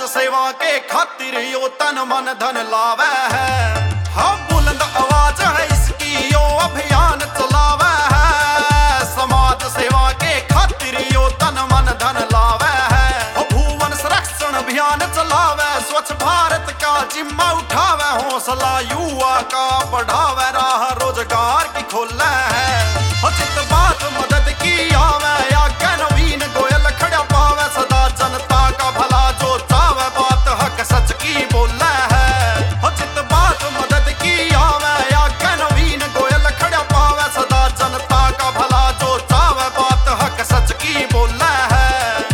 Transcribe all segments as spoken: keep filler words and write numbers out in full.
समाज सेवा के खातिर यो तन मन धन लावे है। हाँ बुलंद आवाज है इसकी यो अभियान चलावे है। समाज सेवा के खातिर यो तन मन धन लावे है। भुवन संरक्षण अभियान चलावे, स्वच्छ भारत का जिम्मा उठावे, हौसला युवा का बढ़ावे, राह रोजगार की खोले है। चित बात मदद की आवे या नवीन गोयल खड़ा पावे, सदा जनता का भला जो चावे, बात हक सच की बोले है। चित बात मदद की आवे या नवीन गोयल खड़ा पावे, सदा जनता का भला जो चावे, बात हक सच की बोले है।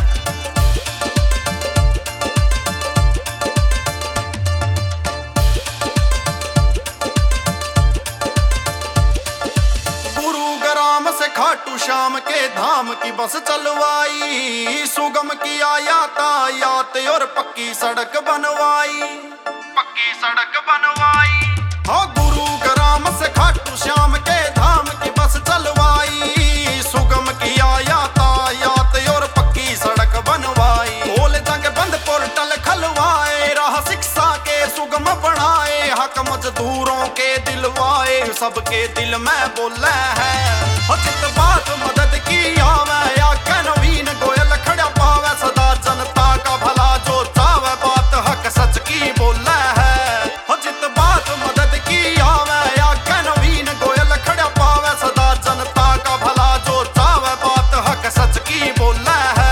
से खाटू श्याम के धाम की बस चलवाई, सुगम किया यातायात और पक्की सड़क बनवाई, पक्की सड़क बनवाई। हाँ गुरु ग्राम से खाटू श्याम के धाम की बस चलवाई, सुगम किया यातायात और पक्की सड़क बनवाई। खोल जंग बंद पोर्टल खलवाए, राह शिक्षा के सुगम बनाए, हक मजदूरों के दिलवाए, सबके दिल में बोले है। चित बात मदद की आवे या नवीन गोयल खड़ा पावे, सदा जनता का भला जो चावे, बात हक सच की बोले है। चित बात मदद की आवे या नवीन गोयल खड़ा पावे, सदा जनता का भला जो चावे, बात हक सच की बोले है।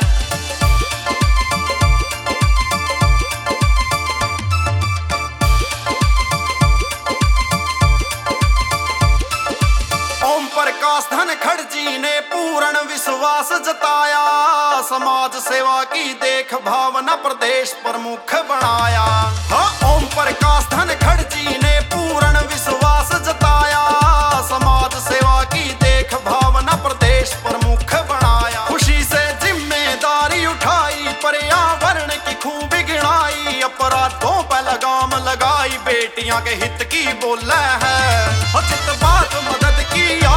ओम प्रकाश धनखड़ जी ने पूर्ण विश्वास जताया, समाज सेवा की देख भावना प्रदेश प्रमुख बनाया। हाँ ओम प्रकाश धनखड़ जी ने पूर्ण विश्वास जताया, समाज सेवा की देख भावना प्रदेश प्रमुख बनाया। खुशी से जिम्मेदारी उठाई, पर्यावरण की खूब गिनाई, अपराधों पर लगाम लगाई, बेटियां के हित की बोले है। चित बात मदद की